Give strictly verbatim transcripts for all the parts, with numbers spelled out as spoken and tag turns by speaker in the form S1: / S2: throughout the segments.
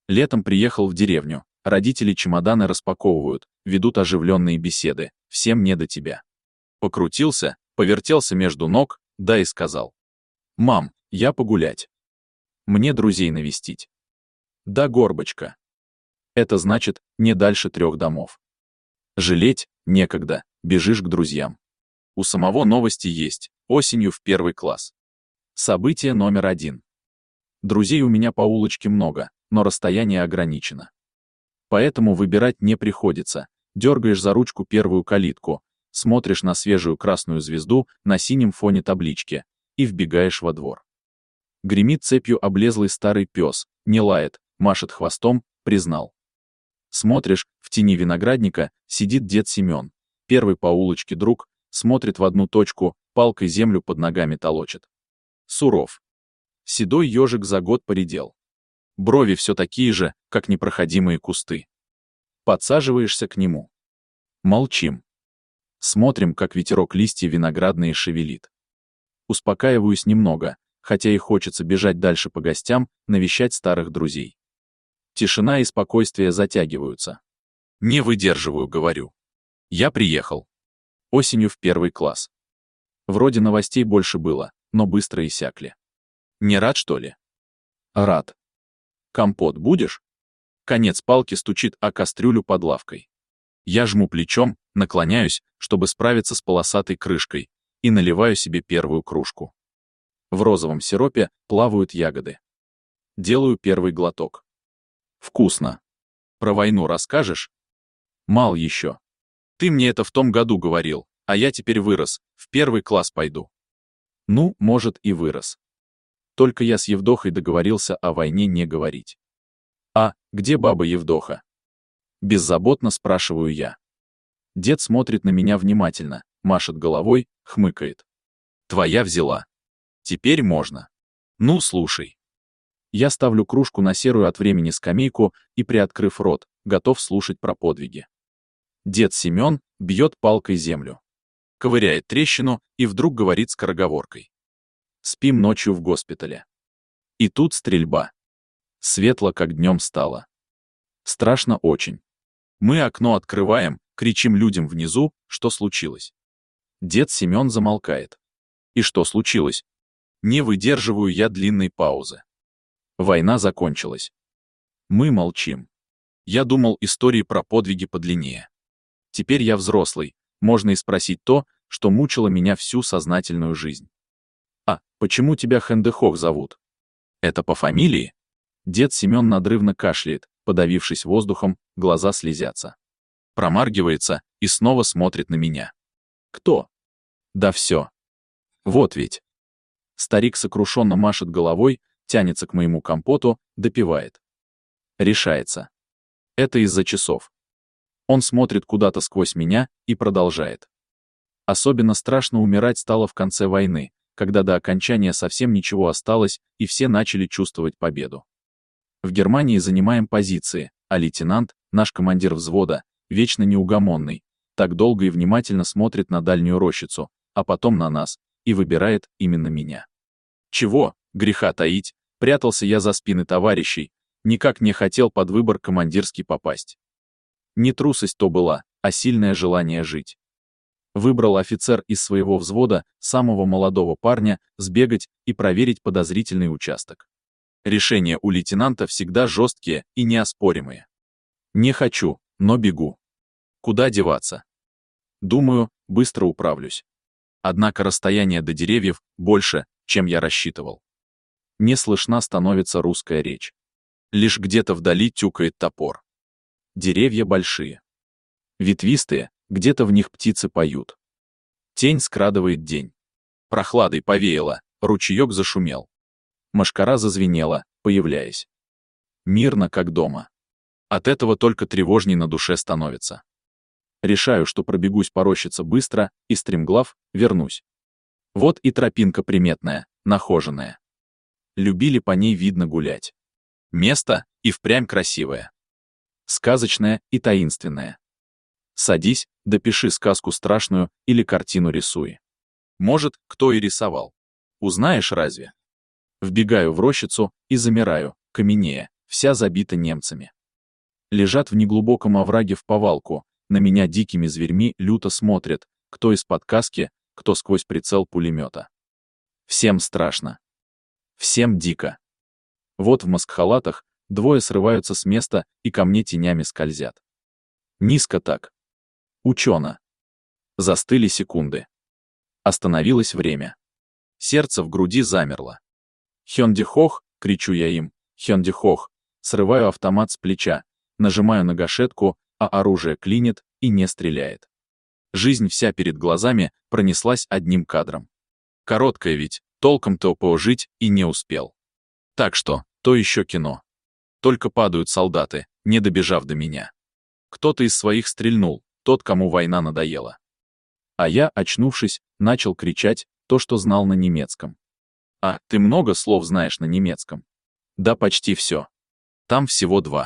S1: Летом приехал в деревню. Родители чемоданы распаковывают, ведут оживленные беседы. Всем не до тебя. Покрутился, повертелся между ног, да и сказал. Мам, я погулять. Мне друзей навестить. Да, Горбочка. Это значит, не дальше трех домов. Жалеть некогда, бежишь к друзьям. У самого новости есть, осенью в первый класс. Событие номер один. Друзей у меня по улочке много, но расстояние ограничено. Поэтому выбирать не приходится. Дергаешь за ручку первую калитку, смотришь на свежую красную звезду на синем фоне таблички и вбегаешь во двор. Гремит цепью облезлый старый пес, не лает, машет хвостом, признал. Смотришь, в тени виноградника сидит дед Семен, первый по улочке друг, смотрит в одну точку, палкой землю под ногами толочит. Суров. Седой ежик за год поредел. Брови все такие же, как непроходимые кусты. Подсаживаешься к нему. Молчим. Смотрим, как ветерок листья виноградные шевелит. Успокаиваюсь немного, хотя и хочется бежать дальше по гостям, навещать старых друзей. Тишина и спокойствие затягиваются. Не выдерживаю, говорю. Я приехал. Осенью в первый класс. Вроде новостей больше было, но быстро иссякли. Не рад, что ли? Рад. Компот будешь? Конец палки стучит о кастрюлю под лавкой. Я жму плечом, наклоняюсь, чтобы справиться с полосатой крышкой, и наливаю себе первую кружку. В розовом сиропе плавают ягоды. Делаю первый глоток. Вкусно. Про войну расскажешь? Мал еще. Ты мне это в том году говорил, а я теперь вырос, в первый класс пойду. Ну, может, и вырос. Только я с Евдохой договорился о войне не говорить. А, где баба Евдоха? Беззаботно спрашиваю я. Дед смотрит на меня внимательно, машет головой, хмыкает. Твоя взяла. Теперь можно. Ну, слушай. Я ставлю кружку на серую от времени скамейку и, приоткрыв рот, готов слушать про подвиги. Дед Семен бьет палкой землю. Ковыряет трещину и вдруг говорит скороговоркой. Спим ночью в госпитале. И тут стрельба. Светло, как днем стало. Страшно очень. Мы окно открываем, кричим людям внизу, что случилось. Дед Семен замолкает. И что случилось? Не выдерживаю я длинной паузы. Война закончилась. Мы молчим. Я думал, истории про подвиги подлиннее. Теперь я взрослый, можно и спросить то, что мучило меня всю сознательную жизнь. А, почему тебя Хендехох зовут? Это по фамилии? Дед Семен надрывно кашляет, подавившись воздухом, глаза слезятся. Промаргивается и снова смотрит на меня. Кто? Да все. Вот ведь. Старик сокрушенно машет головой, тянется к моему компоту, допивает. Решается. Это из-за часов. Он смотрит куда-то сквозь меня и продолжает. Особенно страшно умирать стало в конце войны, когда до окончания совсем ничего осталось, и все начали чувствовать победу. В Германии занимаем позиции, а лейтенант, наш командир взвода, вечно неугомонный, так долго и внимательно смотрит на дальнюю рощицу, а потом на нас, и выбирает именно меня. Чего, греха таить, прятался я за спины товарищей, никак не хотел под выбор командирский попасть. Не трусость то была, а сильное желание жить. Выбрал офицер из своего взвода, самого молодого парня, сбегать и проверить подозрительный участок. Решения у лейтенанта всегда жесткие и неоспоримые. Не хочу, но бегу. Куда деваться? Думаю, быстро управлюсь. Однако расстояние до деревьев больше, чем я рассчитывал. Не слышна становится русская речь. Лишь где-то вдали тюкает топор. Деревья большие. Ветвистые, где-то в них птицы поют. Тень скрадывает день. Прохладой повеяло, ручеек зашумел. Мошкара зазвенела, появляясь. Мирно, как дома. От этого только тревожней на душе становится. Решаю, что пробегусь по рощице быстро, и стремглав вернусь. Вот и тропинка приметная, нахоженная. Любили по ней, видно, гулять. Место и впрямь красивое. Сказочное и таинственное. Садись, допиши сказку страшную или картину рисуй. Может, кто и рисовал. Узнаешь разве? Вбегаю в рощицу и замираю, каменея, вся забита немцами. Лежат в неглубоком овраге в повалку, на меня дикими зверьми люто смотрят, кто из-под каски, кто сквозь прицел пулемета. Всем страшно. Всем дико. Вот в маскхалатах двое срываются с места и ко мне тенями скользят. Низко так. Учено. Застыли секунды. Остановилось время. Сердце в груди замерло. «Хёнди-хох!» — кричу я им. «Хёнди-хох!» Срываю автомат с плеча, нажимаю на гашетку, а оружие клинит и не стреляет. Жизнь вся перед глазами пронеслась одним кадром. Короткое ведь, толком-то пожить и не успел. Так что, то еще кино. Только падают солдаты, не добежав до меня. Кто-то из своих стрельнул, тот, кому война надоела. А я, очнувшись, начал кричать то, что знал на немецком. «А, ты много слов знаешь на немецком?» «Да почти все. Там всего два.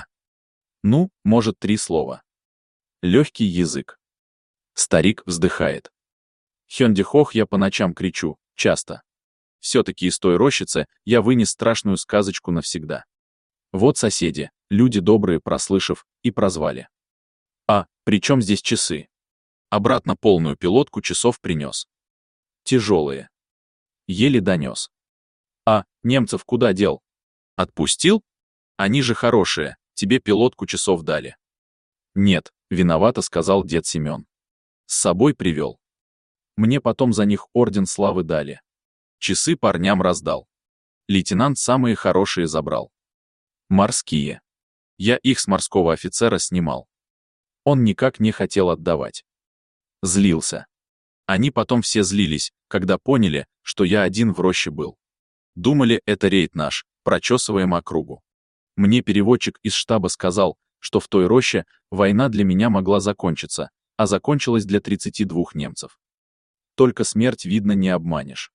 S1: Ну, может, три слова. Легкий язык». Старик вздыхает. «Хёнди-хох» я по ночам кричу, часто. Все-таки из той рощицы я вынес страшную сказочку навсегда. Вот соседи, люди добрые, прослышав, и прозвали. «А, при чем здесь часы?» Обратно полную пилотку часов принес. Тяжелые. Еле донес. «А, немцев куда дел? Отпустил? Они же хорошие, тебе пилотку часов дали». «Нет, виновато», — сказал дед Семен. «С собой привел. Мне потом за них орден славы дали. Часы парням раздал. Лейтенант самые хорошие забрал. Морские. Я их с морского офицера снимал. Он никак не хотел отдавать. Злился. Они потом все злились, когда поняли, что я один в роще был. Думали, это рейд наш, прочесываем округу. Мне переводчик из штаба сказал, что в той роще война для меня могла закончиться, а закончилась для тридцати двух немцев. Только смерть, видно, не обманешь.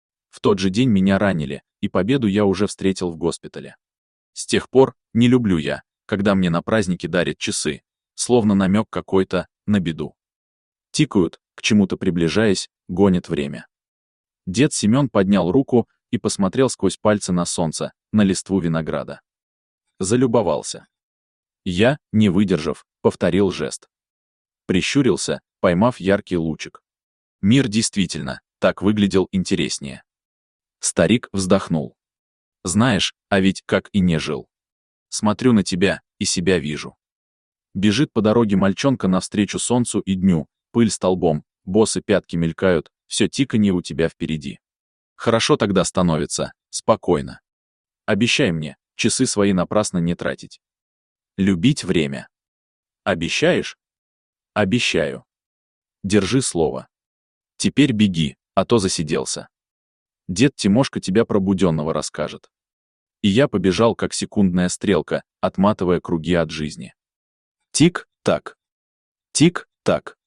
S1: В тот же день меня ранили, и победу я уже встретил в госпитале. С тех пор не люблю я, когда мне на праздники дарят часы, словно намек какой-то на беду. Тикают, к чему-то приближаясь, гонит время. Дед Семен поднял руку и посмотрел сквозь пальцы на солнце, на листву винограда. Залюбовался. Я, не выдержав, повторил жест. Прищурился, поймав яркий лучик. Мир действительно так выглядел интереснее. Старик вздохнул. Знаешь, а ведь как и не жил. Смотрю на тебя и себя вижу. Бежит по дороге мальчонка навстречу солнцу и дню, пыль столбом, босы пятки мелькают, все тиканье у тебя впереди. Хорошо тогда становится, спокойно. Обещай мне, часы свои напрасно не тратить. Любить время. Обещаешь? Обещаю. Держи слово. Теперь беги, а то засиделся. Дед Тимошка тебя пробуденного расскажет. И я побежал, как секундная стрелка, отматывая круги от жизни. Тик-так. Тик-так.